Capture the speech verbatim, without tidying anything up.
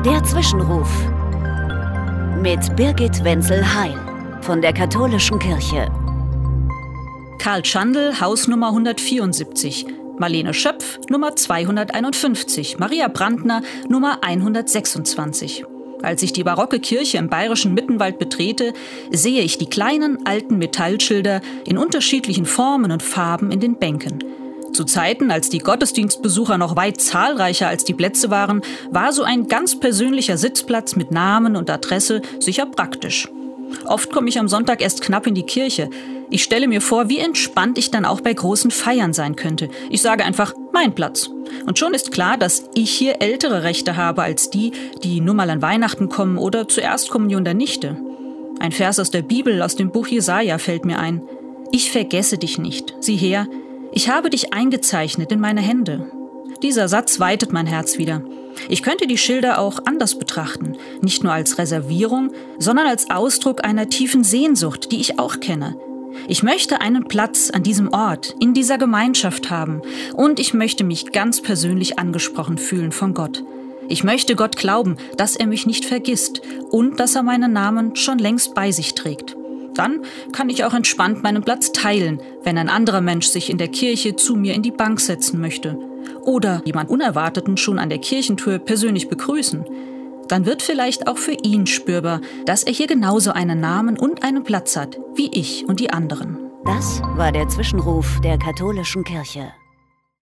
Der Zwischenruf mit Birgit Wenzel-Heil von der Katholischen Kirche. Karl Schandl, Hausnummer hundertvierundsiebzig, Marlene Schöpf, Nummer zweihunderteinundfünfzig, Maria Brandner, Nummer hundertsechsundzwanzig. Als ich die barocke Kirche im bayerischen Mittenwald betrete, sehe ich die kleinen, alten Metallschilder in unterschiedlichen Formen und Farben in den Bänken. Zu Zeiten, als die Gottesdienstbesucher noch weit zahlreicher als die Plätze waren, war so ein ganz persönlicher Sitzplatz mit Namen und Adresse sicher praktisch. Oft komme ich am Sonntag erst knapp in die Kirche. Ich stelle mir vor, wie entspannt ich dann auch bei großen Feiern sein könnte. Ich sage einfach, mein Platz. Und schon ist klar, dass ich hier ältere Rechte habe als die, die nur mal an Weihnachten kommen oder zur Erstkommunion der Nichte. Ein Vers aus der Bibel, aus dem Buch Jesaja, fällt mir ein. Ich vergesse dich nicht. Sieh her, ich habe dich eingezeichnet in meine Hände. Dieser Satz weitet mein Herz wieder. Ich könnte die Schilder auch anders betrachten. Nicht nur als Reservierung, sondern als Ausdruck einer tiefen Sehnsucht, die ich auch kenne. Ich möchte einen Platz an diesem Ort, in dieser Gemeinschaft haben. Und ich möchte mich ganz persönlich angesprochen fühlen von Gott. Ich möchte Gott glauben, dass er mich nicht vergisst und dass er meinen Namen schon längst bei sich trägt. Dann kann ich auch entspannt meinen Platz teilen, wenn ein anderer Mensch sich in der Kirche zu mir in die Bank setzen möchte. Oder jemand Unerwarteten schon an der Kirchentür persönlich begrüßen. Dann wird vielleicht auch für ihn spürbar, dass er hier genauso einen Namen und einen Platz hat, wie ich und die anderen. Das war der Zwischenruf der Katholischen Kirche.